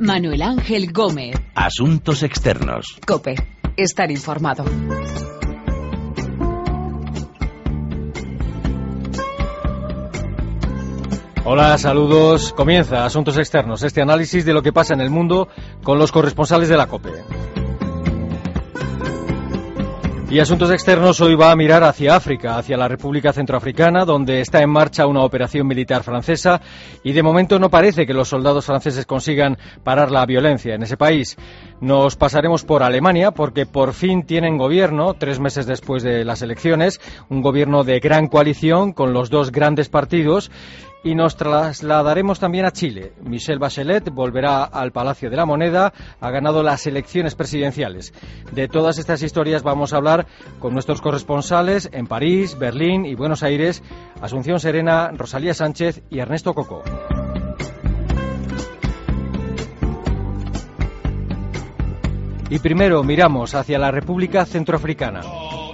Manuel Ángel Gómez. Asuntos externos. COPE. Estar informado. Hola, saludos. Comienza Asuntos Externos, este análisis de lo que pasa en el mundo con los corresponsales de la COPE. Y Asuntos Externos hoy va a mirar hacia África, hacia la República Centroafricana, donde está en marcha una operación militar francesa y de momento no parece que los soldados franceses consigan parar la violencia en ese país. Nos pasaremos por Alemania porque por fin tienen gobierno, 3 meses después de las elecciones, un gobierno de gran coalición con los dos grandes partidos. Y nos trasladaremos también a Chile. Michelle Bachelet volverá al Palacio de la Moneda, ha ganado las elecciones presidenciales. De todas estas historias vamos a hablar con nuestros corresponsales en París, Berlín y Buenos Aires, Asunción Serena, Rosalía Sánchez y Ernesto Coco. Y primero miramos hacia la República Centroafricana.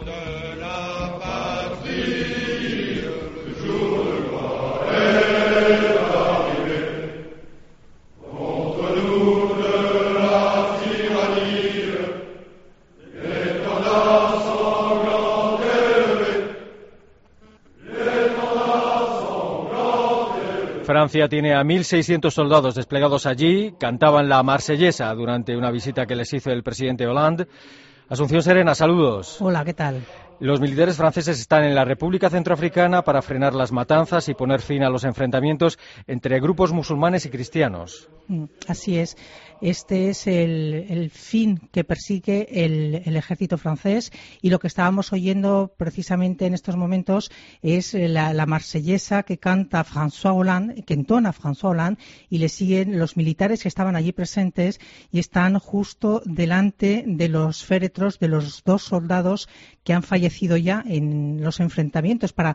Francia tiene a 1.600 soldados desplegados allí, cantaban la Marsellesa durante una visita que les hizo el presidente Hollande. Asunción Serena, saludos. Hola, ¿qué tal? Los militares franceses están en la República Centroafricana para frenar las matanzas y poner fin a los enfrentamientos entre grupos musulmanes y cristianos. Así es. Este es el fin que persigue el ejército francés y lo que estábamos oyendo precisamente en estos momentos es la marsellesa que canta François Hollande, que entona François Hollande, y le siguen los militares que estaban allí presentes y están justo delante de los féretros de los 2 soldados que han fallecido ya en los enfrentamientos para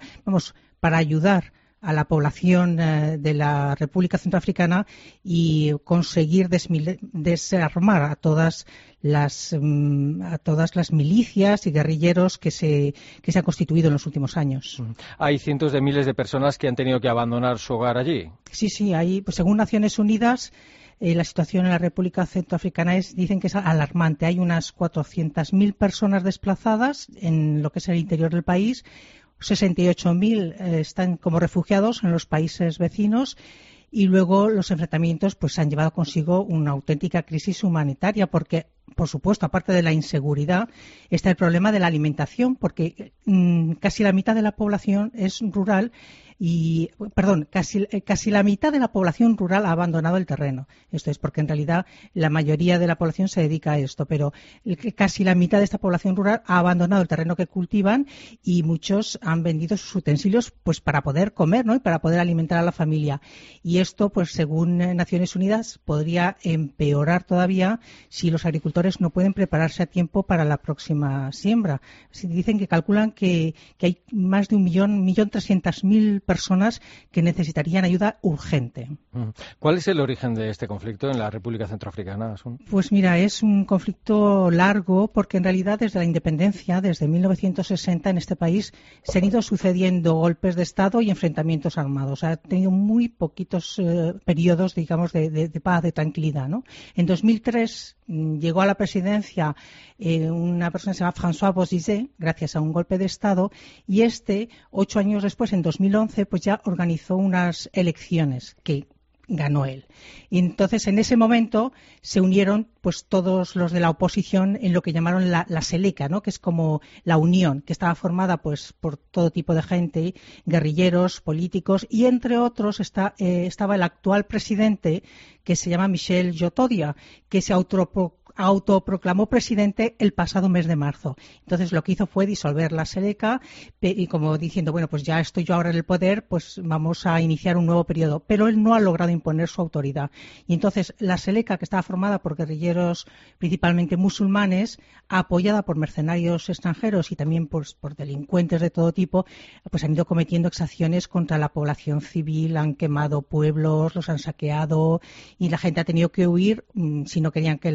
ayudar a la población de la República Centroafricana y conseguir desarmar a todas las milicias y guerrilleros que se han constituido en los últimos años. Hay cientos de miles de personas que han tenido que abandonar su hogar allí. Sí, hay, pues según Naciones Unidas, la situación en la República Centroafricana dicen que es alarmante. Hay unas 400.000 personas desplazadas en lo que es el interior del país. 68.000 están como refugiados en los países vecinos y luego los enfrentamientos pues han llevado consigo una auténtica crisis humanitaria porque, por supuesto, aparte de la inseguridad, está el problema de la alimentación porque casi la mitad de la población es rural y, casi la mitad de la población rural ha abandonado el terreno. Esto es porque en realidad la mayoría de la población se dedica a esto, pero casi la mitad de esta población rural ha abandonado el terreno que cultivan y muchos han vendido sus utensilios pues para poder comer, ¿no? Y para poder alimentar a la familia. Y esto, pues según Naciones Unidas, podría empeorar todavía si los agricultores no pueden prepararse a tiempo para la próxima siembra. Dicen que calculan que hay más de 1.300.000 personas que necesitarían ayuda urgente. ¿Cuál es el origen de este conflicto en la República Centroafricana, Asun? Pues mira, es un conflicto largo porque en realidad desde la independencia, desde 1960 en este país se han ido sucediendo golpes de Estado y enfrentamientos armados. Ha tenido muy poquitos periodos, digamos, de paz, de tranquilidad, ¿no? En 2003 llegó a la presidencia una persona que se llama François Bozizé, gracias a un golpe de Estado, y 8 años después, en 2011, pues ya organizó unas elecciones que ganó él. Y entonces, en ese momento, se unieron pues todos los de la oposición en lo que llamaron la Seleka, ¿no? Que es como la unión, que estaba formada pues por todo tipo de gente, guerrilleros, políticos, y entre otros estaba el actual presidente, que se llama Michel Jotodia, que se autoproclamó presidente el pasado mes de marzo. Entonces lo que hizo fue disolver la Seleka y como diciendo, bueno, pues ya estoy yo ahora en el poder, pues vamos a iniciar un nuevo periodo. Pero él no ha logrado imponer su autoridad. Y entonces la Seleka, que estaba formada por guerrilleros principalmente musulmanes, apoyada por mercenarios extranjeros y también por delincuentes de todo tipo, pues han ido cometiendo exacciones contra la población civil, han quemado pueblos, los han saqueado y la gente ha tenido que huir si no querían que la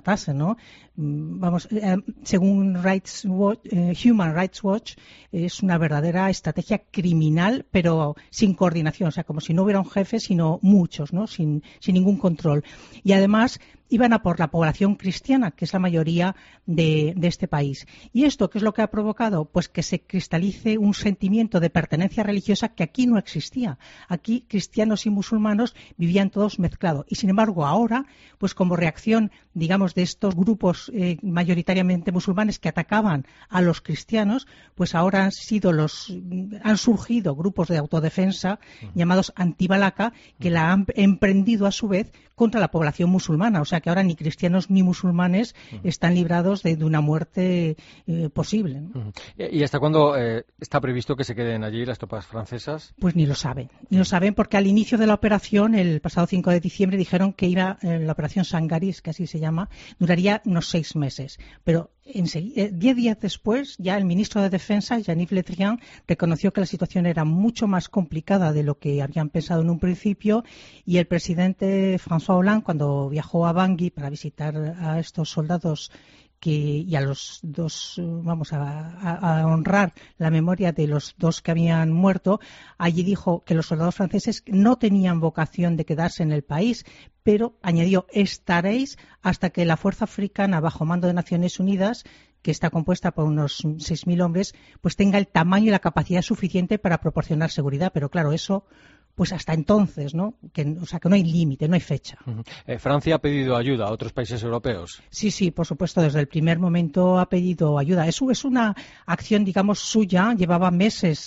matase, ¿no? Vamos, según Human Rights Watch, es una verdadera estrategia criminal, pero sin coordinación, o sea, como si no hubiera un jefe, sino muchos, ¿no? Sin ningún control. Y además iban a por la población cristiana, que es la mayoría de este país. ¿Y esto qué es lo que ha provocado? Pues que se cristalice un sentimiento de pertenencia religiosa que aquí no existía. Aquí cristianos y musulmanes vivían todos mezclados. Y sin embargo ahora, pues como reacción, digamos, de estos grupos mayoritariamente musulmanes que atacaban a los cristianos, pues ahora han surgido grupos de autodefensa llamados antibalaka, que la han emprendido a su vez contra la población musulmana. O sea que ahora ni cristianos ni musulmanes están librados de una muerte posible, ¿no? ¿Y hasta cuándo está previsto que se queden allí las tropas francesas? Pues ni lo saben. Ni lo saben porque al inicio de la operación, el pasado 5 de diciembre, dijeron que la operación Sangaris, que así se llama, duraría unos 6 meses. Pero 10 días después, ya el ministro de Defensa, Jean-Yves Le Drian, reconoció que la situación era mucho más complicada de lo que habían pensado en un principio, y el presidente François Hollande, cuando viajó a Bangui para visitar a estos soldados y a los dos, vamos a honrar la memoria de los dos que habían muerto, allí dijo que los soldados franceses no tenían vocación de quedarse en el país, pero añadió: estaréis hasta que la fuerza africana bajo mando de Naciones Unidas, que está compuesta por unos 6.000 hombres, pues tenga el tamaño y la capacidad suficiente para proporcionar seguridad. Pero claro, eso pues hasta entonces, ¿no? O sea, que no hay límite, no hay fecha. ¿Francia ha pedido ayuda a otros países europeos? Sí, por supuesto, desde el primer momento ha pedido ayuda. Eso es una acción, digamos, suya. Llevaba meses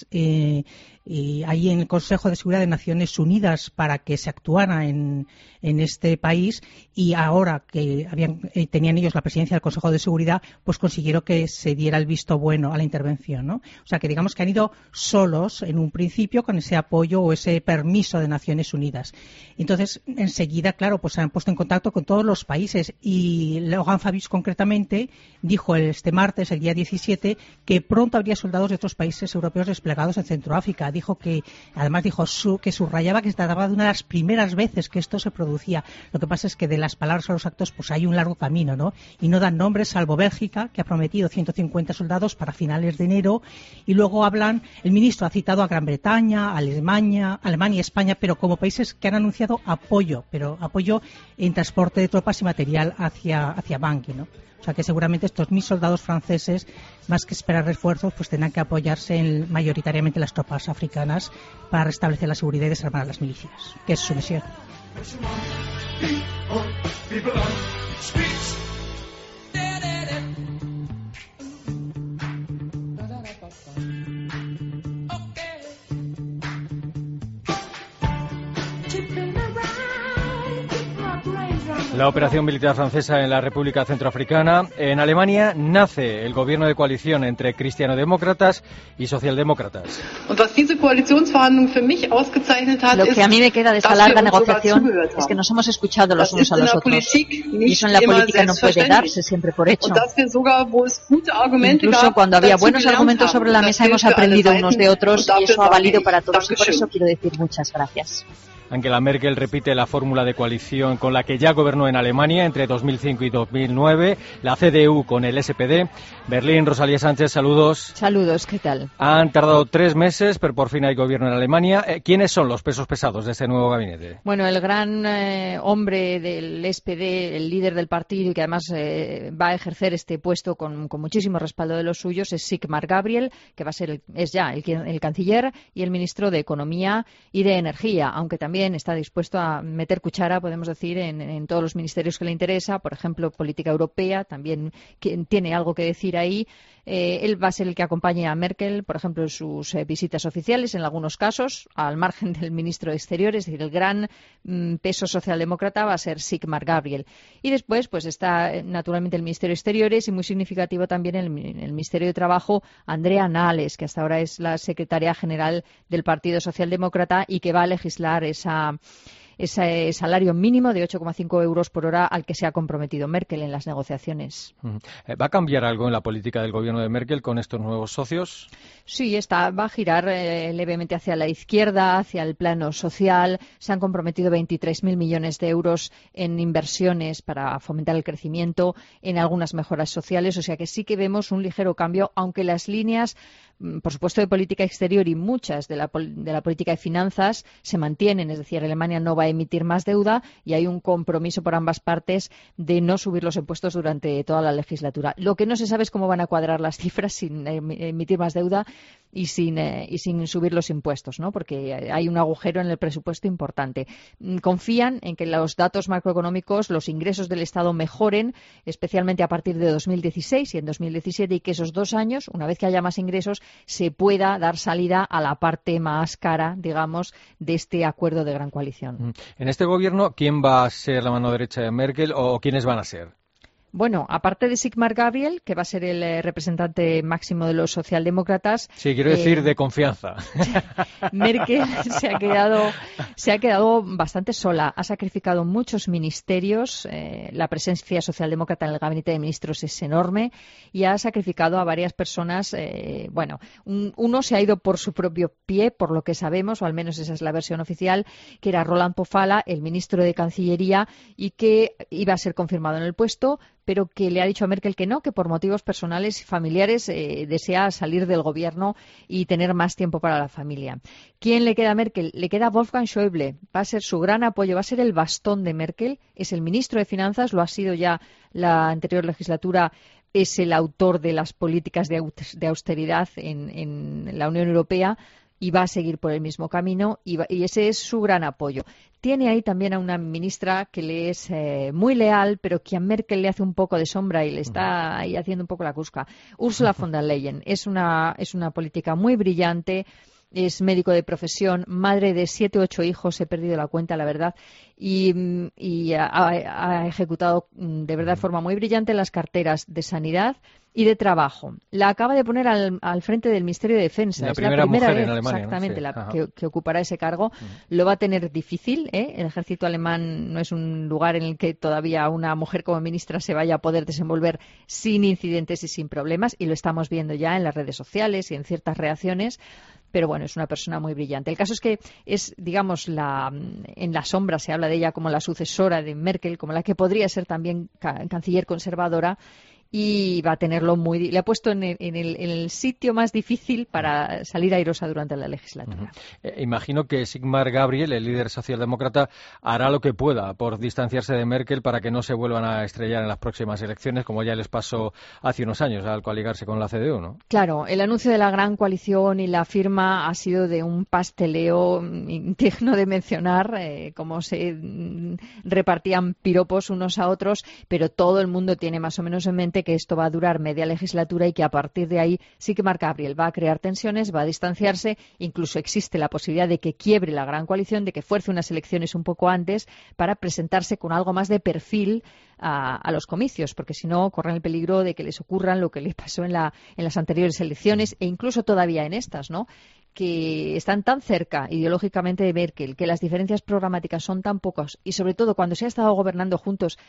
ahí en el Consejo de Seguridad de Naciones Unidas para que se actuara en este país, y ahora que tenían ellos la presidencia del Consejo de Seguridad, pues consiguieron que se diera el visto bueno a la intervención, ¿no? O sea, que digamos que han ido solos en un principio con ese apoyo o ese permiso de Naciones Unidas. Entonces, enseguida, claro, pues se han puesto en contacto con todos los países, y Laurent Fabius concretamente dijo este martes, el día 17, que pronto habría soldados de otros países europeos desplegados en Centroáfrica. Además dijo que subrayaba que se trataba de una de las primeras veces que esto se producía. Lo que pasa es que de las palabras a los actos pues hay un largo camino, ¿no? Y no dan nombres, salvo Bélgica, que ha prometido 150 soldados para finales de enero, y luego el ministro ha citado a Gran Bretaña, a Alemania y España, pero como países que han anunciado apoyo en transporte de tropas y material hacia Bangui, ¿no? O sea que seguramente estos 1.000 soldados franceses, más que esperar refuerzos, pues tendrán que apoyarse mayoritariamente en las tropas africanas para restablecer la seguridad y desarmar a las milicias, que es su misión. La operación militar francesa en la República Centroafricana. En Alemania nace el gobierno de coalición entre cristianodemócratas y socialdemócratas. Lo que a mí me queda de esta larga negociación es que nos hemos escuchado los unos a los otros. Y eso en la política no puede darse siempre por hecho. Incluso cuando había buenos argumentos sobre la mesa hemos aprendido unos de otros, y eso ha valido para todos. Y por eso quiero decir muchas gracias. Angela Merkel repite la fórmula de coalición con la que ya gobernó en Alemania entre 2005 y 2009, la CDU con el SPD. Berlín, Rosalía Sánchez, saludos. Saludos, ¿qué tal? Han tardado 3 meses, pero por fin hay gobierno en Alemania. ¿Quiénes son los pesos pesados de este nuevo gabinete? Bueno, el gran hombre del SPD, el líder del partido, y que además va a ejercer este puesto con muchísimo respaldo de los suyos, es Sigmar Gabriel, que es ya el canciller y el ministro de Economía y de Energía, aunque también está dispuesto a meter cuchara, podemos decir, en todos los ministerios que le interesa. Por ejemplo, política europea, también tiene algo que decir ahí. Él va a ser el que acompañe a Merkel, por ejemplo, en sus visitas oficiales, en algunos casos, al margen del ministro de Exteriores. Es decir, el gran peso socialdemócrata va a ser Sigmar Gabriel. Y después, pues está naturalmente el Ministerio de Exteriores, y muy significativo también el Ministerio de Trabajo, Andrea Nahles, que hasta ahora es la secretaria general del Partido Socialdemócrata y que va a legislar esa ese salario mínimo de 8,5 euros por hora al que se ha comprometido Merkel en las negociaciones. ¿Va a cambiar algo en la política del gobierno de Merkel con estos nuevos socios? Sí, va a girar levemente hacia la izquierda, hacia el plano social. Se han comprometido 23.000 millones de euros en inversiones para fomentar el crecimiento, en algunas mejoras sociales. O sea que sí que vemos un ligero cambio, aunque las líneas, por supuesto, de política exterior y muchas de la política de finanzas se mantienen. Es decir, Alemania no va a emitir más deuda y hay un compromiso por ambas partes de no subir los impuestos durante toda la legislatura. Lo que no se sabe es cómo van a cuadrar las cifras sin emitir más deuda y sin subir los impuestos, ¿no? Porque hay un agujero en el presupuesto importante. Confían en que los datos macroeconómicos, los ingresos del Estado mejoren, especialmente a partir de 2016 y en 2017, y que esos 2 años, una vez que haya más ingresos, se pueda dar salida a la parte más cara, digamos, de este acuerdo de gran coalición. En este gobierno, ¿quién va a ser la mano derecha de Merkel o quiénes van a ser? Bueno, aparte de Sigmar Gabriel, que va a ser el representante máximo de los socialdemócratas... Sí, quiero decir de confianza. Merkel se ha quedado bastante sola. Ha sacrificado muchos ministerios. La presencia socialdemócrata en el gabinete de ministros es enorme y ha sacrificado a varias personas. Uno se ha ido por su propio pie, por lo que sabemos, o al menos esa es la versión oficial, que era Roland Pofalla, el ministro de Cancillería, y que iba a ser confirmado en el puesto, pero que le ha dicho a Merkel que no, que por motivos personales y familiares desea salir del gobierno y tener más tiempo para la familia. ¿Quién le queda a Merkel? Le queda Wolfgang Schäuble. Va a ser su gran apoyo, va a ser el bastón de Merkel. Es el ministro de Finanzas, lo ha sido ya la anterior legislatura. Es el autor de las políticas de austeridad en la Unión Europea y va a seguir por el mismo camino y ese es su gran apoyo. Tiene ahí también a una ministra que le es muy leal, pero que a Merkel le hace un poco de sombra y le está ahí haciendo un poco la cusca. Ursula von der Leyen es una política muy brillante. Es médico de profesión, madre de 7 o 8 hijos, he perdido la cuenta, la verdad, y ha ejecutado de verdad de forma muy brillante las carteras de sanidad y de trabajo. La acaba de poner al frente del Ministerio de Defensa. La primera mujer vez, en Alemania, exactamente, ¿no? Sí. que ocupará ese cargo. Lo va a tener difícil, ¿eh? El ejército alemán no es un lugar en el que todavía una mujer como ministra se vaya a poder desenvolver sin incidentes y sin problemas, y lo estamos viendo ya en las redes sociales y en ciertas reacciones. Pero bueno, es una persona muy brillante. El caso es que es, digamos, en la sombra se habla de ella como la sucesora de Merkel, como la que podría ser también canciller conservadora, y va a tenerlo le ha puesto en el sitio más difícil para salir airosa durante la legislatura. Imagino que Sigmar Gabriel, el líder socialdemócrata, hará lo que pueda por distanciarse de Merkel para que no se vuelvan a estrellar en las próximas elecciones, como ya les pasó hace unos años al coaligarse con la CDU, ¿no? Claro, el anuncio de la gran coalición y la firma ha sido de un pasteleo digno de mencionar, cómo se repartían piropos unos a otros, pero todo el mundo tiene más o menos en mente que esto va a durar media legislatura y que a partir de ahí Sigmar Gabriel va a crear tensiones, va a distanciarse, incluso existe la posibilidad de que quiebre la gran coalición, de que fuerce unas elecciones un poco antes para presentarse con algo más de perfil a los comicios, porque si no corren el peligro de que les ocurran lo que les pasó en las anteriores elecciones e incluso todavía en estas, ¿no? Que están tan cerca ideológicamente de Merkel, que las diferencias programáticas son tan pocas y sobre todo cuando se ha estado gobernando juntos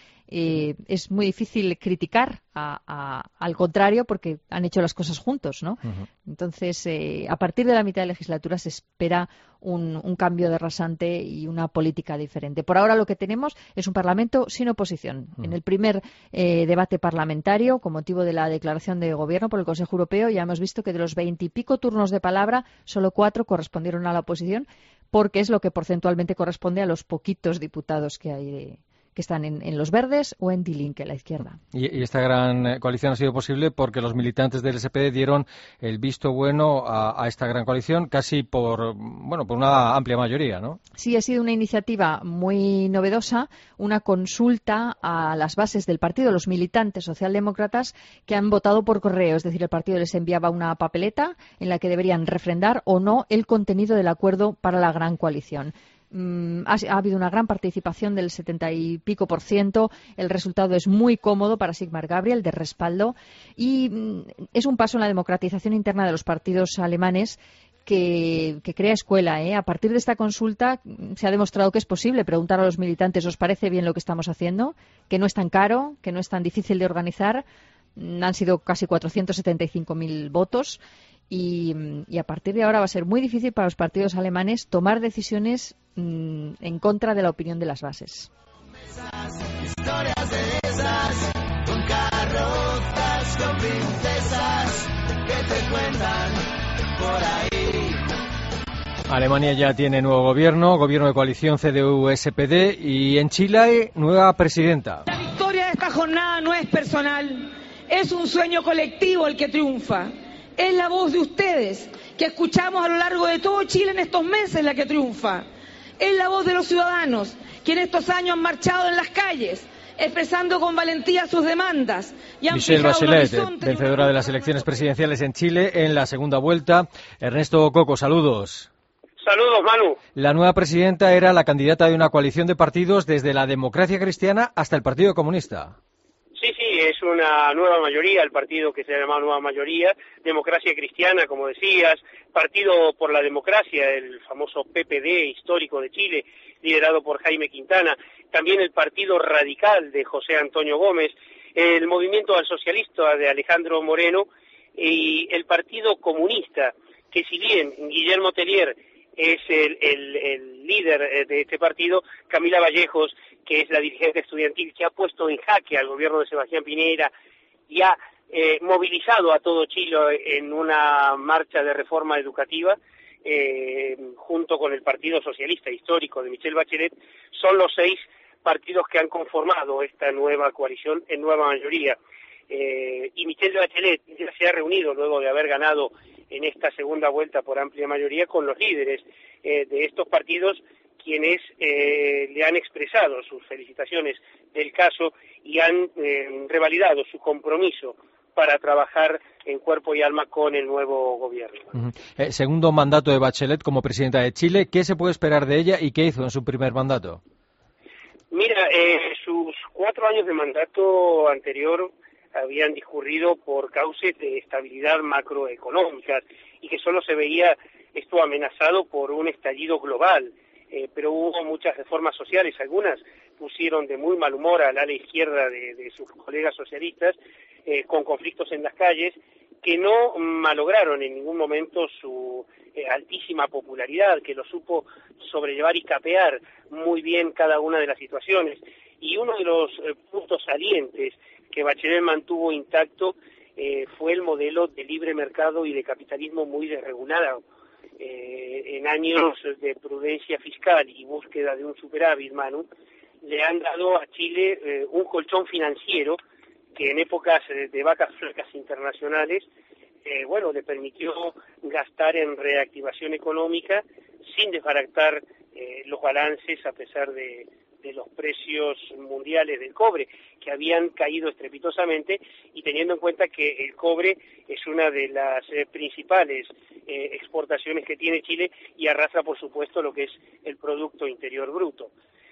es muy difícil criticar al contrario porque han hecho las cosas juntos, ¿no? Entonces, a partir de la mitad de la legislatura se espera un cambio de rasante y una política diferente. Por ahora lo que tenemos es un Parlamento sin oposición. En el primer debate parlamentario, con motivo de la declaración de gobierno por el Consejo Europeo, ya hemos visto que de los 20 y pico turnos de palabra, solo 4 correspondieron a la oposición, porque es lo que porcentualmente corresponde a los poquitos diputados que hay que están en los verdes o en Die Linke, la izquierda. Y esta gran coalición ha sido posible porque los militantes del SPD dieron el visto bueno a esta gran coalición casi por una amplia mayoría, ¿no? Sí, ha sido una iniciativa muy novedosa, una consulta a las bases del partido, los militantes socialdemócratas que han votado por correo, es decir, el partido les enviaba una papeleta en la que deberían refrendar o no el contenido del acuerdo para la gran coalición. Ha habido una gran participación del 70 y pico %. El resultado es muy cómodo para Sigmar Gabriel, de respaldo, y es un paso en la democratización interna de los partidos alemanes que crea escuela. A partir de esta consulta se ha demostrado que es posible preguntar a los militantes, ¿os parece bien lo que estamos haciendo? Que no es tan caro, que no es tan difícil de organizar. Han sido casi 475.000 votos y a partir de ahora va a ser muy difícil para los partidos alemanes tomar decisiones en contra de la opinión de las bases. Historias de esas, con carrozas, con princesas que te cuentan por ahí. Alemania ya tiene nuevo gobierno de coalición CDU-SPD, y en Chile nueva presidenta. La victoria de esta jornada no es personal, es un sueño colectivo el que triunfa. Es la voz de ustedes que escuchamos a lo largo de todo Chile en estos meses la que triunfa. Es la voz de los ciudadanos que en estos años han marchado en las calles, expresando con valentía sus demandas. Michelle Bachelet, vencedora de las elecciones presidenciales en Chile en la segunda vuelta. Ernesto Coco, saludos. Saludos, Manu. La nueva presidenta era la candidata de una coalición de partidos desde la Democracia Cristiana hasta el Partido Comunista. Sí, es una nueva mayoría, el partido que se llama Nueva Mayoría, Democracia Cristiana, como decías, Partido por la Democracia, el famoso PPD histórico de Chile, liderado por Jaime Quintana, también el Partido Radical de José Antonio Gómez, el Movimiento al Socialista de Alejandro Moreno y el Partido Comunista, que si bien Guillermo Tellier es el líder de este partido, Camila Vallejos, que es la dirigente estudiantil que ha puesto en jaque al gobierno de Sebastián Piñera y ha movilizado a todo Chile en una marcha de reforma educativa, junto con el Partido Socialista Histórico de Michelle Bachelet, son los 6 partidos que han conformado esta nueva coalición en nueva mayoría. Y Michelle Bachelet ya se ha reunido luego de haber ganado en esta segunda vuelta por amplia mayoría con los líderes de estos partidos, quienes le han expresado sus felicitaciones del caso y han revalidado su compromiso para trabajar en cuerpo y alma con el nuevo gobierno. Segundo mandato de Bachelet como presidenta de Chile, ¿qué se puede esperar de ella y qué hizo en su primer mandato? Mira, sus 4 años de mandato anterior habían discurrido por cauces de estabilidad macroeconómica y que solo se veía esto amenazado por un estallido global, pero hubo muchas reformas sociales, algunas pusieron de muy mal humor al ala izquierda de sus colegas socialistas, con conflictos en las calles, que no malograron en ningún momento su altísima popularidad, que lo supo sobrellevar y capear muy bien cada una de las situaciones. Y uno de los puntos salientes que Bachelet mantuvo intacto fue el modelo de libre mercado y de capitalismo muy desregulado. En años de prudencia fiscal y búsqueda de un superávit, Manu, le han dado a Chile un colchón financiero que en épocas de vacas flacas internacionales, le permitió gastar en reactivación económica sin desbaratar los balances a pesar de los precios mundiales del cobre, que habían caído estrepitosamente, y teniendo en cuenta que el cobre es una de las principales exportaciones que tiene Chile y arrastra, por supuesto, lo que es el Producto Interior Bruto.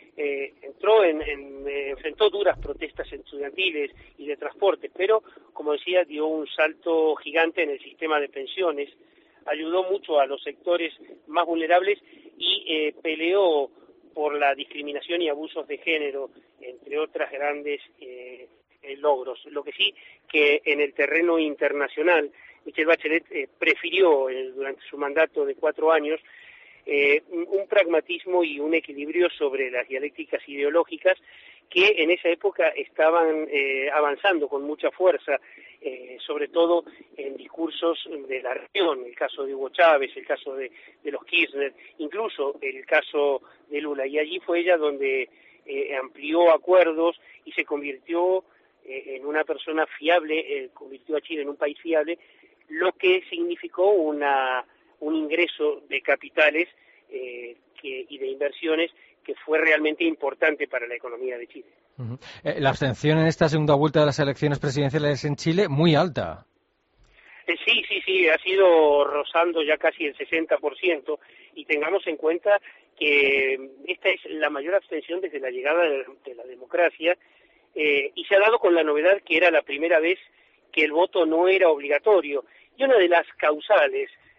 Enfrentó duras protestas estudiantiles y de transporte, pero, como decía, dio un salto gigante en el sistema de pensiones, ayudó mucho a los sectores más vulnerables y peleó por la discriminación y abusos de género, entre otras grandes logros. Lo que sí, que en el terreno internacional, Michelle Bachelet prefirió, durante su mandato de 4 años, un pragmatismo y un equilibrio sobre las dialécticas ideológicas que en esa época estaban avanzando con mucha fuerza, sobre todo en discursos de la región, el caso de Hugo Chávez, el caso de los Kirchner, incluso el caso de Lula. Y allí fue ella donde amplió acuerdos y se convirtió en una persona fiable, convirtió a Chile en un país fiable, lo que significó un ingreso de capitales y de inversiones que fue realmente importante para la economía de Chile. La abstención en esta segunda vuelta de las elecciones presidenciales en Chile, muy alta. Sí, ha sido rozando ya casi el 60%, y tengamos en cuenta que esta es la mayor abstención desde la llegada de la democracia, y se ha dado con la novedad que era la primera vez que el voto no era obligatorio. Y una de las causales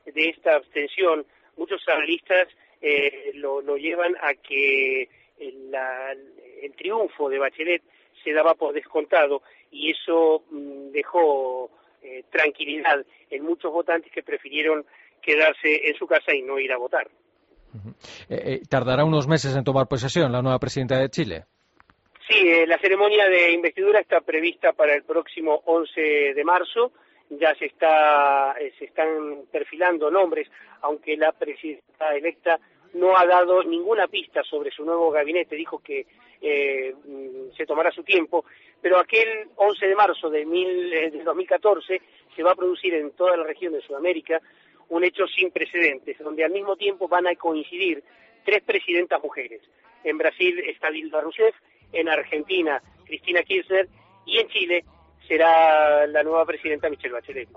de esta abstención, muchos analistas lo llevan a que el triunfo de Bachelet se daba por descontado, y eso dejó tranquilidad en muchos votantes que prefirieron quedarse en su casa y no ir a votar. ¿Tardará unos meses en tomar posesión la nueva presidenta de Chile? Sí, la ceremonia de investidura está prevista para el próximo 11 de marzo. Ya se están perfilando nombres, aunque la presidenta electa no ha dado ninguna pista sobre su nuevo gabinete. Dijo que se tomará su tiempo, pero aquel 11 de marzo de 2014 se va a producir en toda la región de Sudamérica un hecho sin precedentes, donde al mismo tiempo van a coincidir 3 presidentas mujeres. En Brasil está Dilma Rousseff, en Argentina Cristina Kirchner, y en Chile será la nueva presidenta Michelle Bachelet.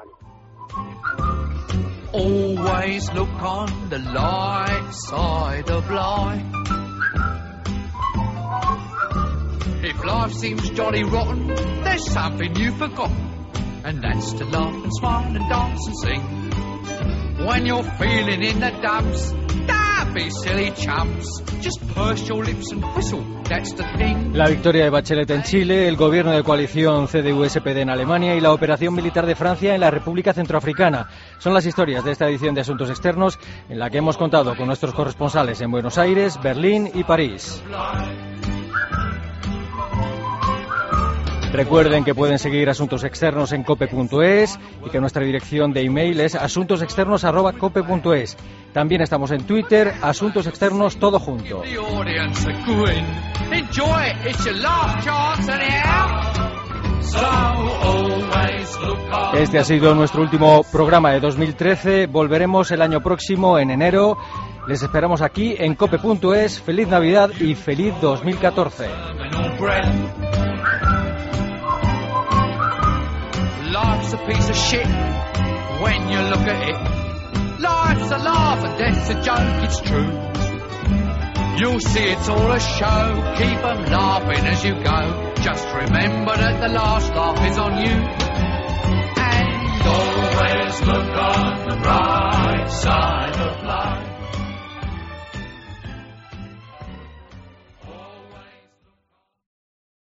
Always look on the light side of life. If life seems jolly rotten, there's something you've forgotten, and that's to laugh and smile and dance and sing. When you're feeling in the dumps, don't be silly chumps. Just purse your lips and whistle, that's the thing. La victoria de Bachelet en Chile, el gobierno de coalición CDU-SPD en Alemania y la operación militar de Francia en la República Centroafricana. Son las historias de esta edición de Asuntos Externos, en la que hemos contado con nuestros corresponsales en Buenos Aires, Berlín y París. Recuerden que pueden seguir Asuntos Externos en cope.es y que nuestra dirección de email es asuntosexternos@cope.es. También estamos en Twitter, Asuntos Externos todo junto. Este ha sido nuestro último programa de 2013. Volveremos el año próximo, en enero. Les esperamos aquí en cope.es. Feliz Navidad y feliz 2014. Life's a piece of shit when you look at it. Life's a laugh and death's a joke, it's true. You'll see it's all a show, keep 'em laughing as you go. Just remember that the last laugh is on you. And always look on the bright side of life.